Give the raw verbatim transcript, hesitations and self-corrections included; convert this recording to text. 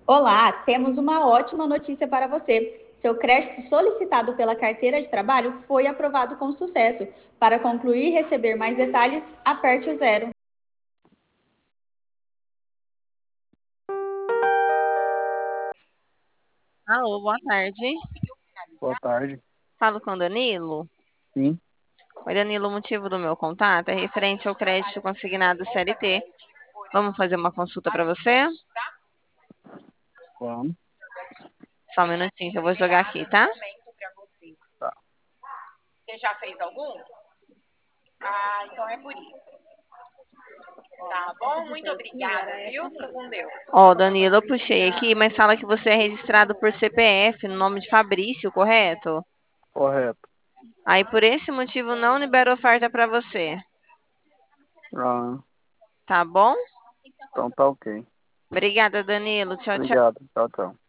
Olá, temos uma ótima notícia para você. Seu crédito solicitado pela carteira de trabalho foi aprovado com sucesso. Para concluir e receber mais detalhes, aperte o zero. Alô, boa tarde. Boa tarde. Falo com Danilo. Sim, Oi, Danilo, o motivo do meu contato é referente ao crédito consignado C L T. Vamos fazer uma consulta para você? vamos. Só um minutinho que eu vou jogar aqui, tá? Tá. Você já fez algum? Ah, então é por isso. Tá bom, muito obrigada, viu? Fica com Deus. Ó, Danilo, eu puxei aqui, mas fala que você é registrado por C P F no nome de Fabrício, correto? Correto. Aí por esse motivo não libero oferta para você, Ah, tá bom? então tá ok. Obrigada, Danilo. Tchau, tchau. Obrigado. Tchau, tchau.